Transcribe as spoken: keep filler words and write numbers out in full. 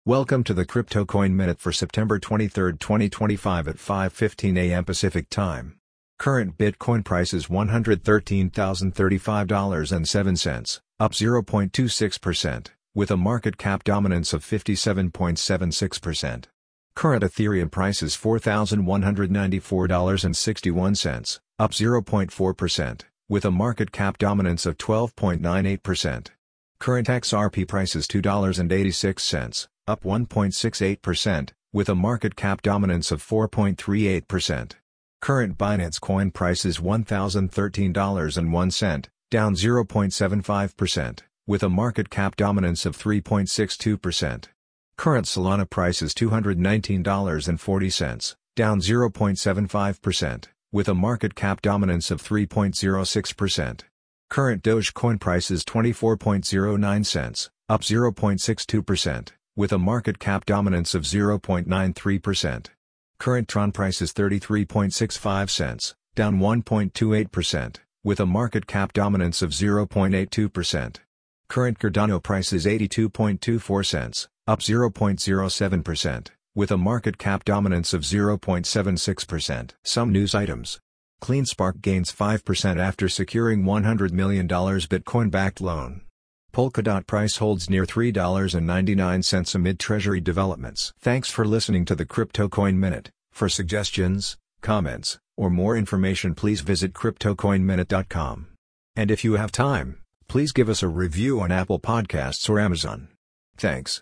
Welcome to the Crypto Coin Minute for September twenty-third, twenty twenty-five at five fifteen a m Pacific Time. Current Bitcoin price is one hundred thirteen thousand thirty-five dollars and seven cents, up zero point two six percent, with a market cap dominance of fifty-seven point seven six percent. Current Ethereum price is four thousand one hundred ninety-four dollars and sixty-one cents, up zero point four percent, with a market cap dominance of twelve point nine eight percent. Current X R P price is two dollars and eighty-six cents, up one point six eight percent, with a market cap dominance of four point three eight percent. Current Binance Coin price is one thousand thirteen dollars and one cent, down zero point seven five percent, with a market cap dominance of three point six two percent. Current Solana price is two hundred nineteen dollars and forty cents, down zero point seven five percent, with a market cap dominance of three point zero six percent. Current Dogecoin price is twenty-four point zero nine cents, up zero point six two percent, with a market cap dominance of zero point nine three percent. Current Tron price is thirty-three point six five cents, down one point two eight percent, with a market cap dominance of zero point eight two percent. Current Cardano price is eighty-two point two four cents, up zero point zero seven percent, with a market cap dominance of zero point seven six percent. Some news items. CleanSpark gains five percent after securing one hundred million dollars Bitcoin-backed loan. Polkadot price holds near three dollars and ninety-nine cents amid treasury developments. Thanks for listening to the Crypto Coin Minute. For suggestions, comments, or more information, please visit crypto coin minute dot com. And if you have time, please give us a review on Apple Podcasts or Amazon. Thanks.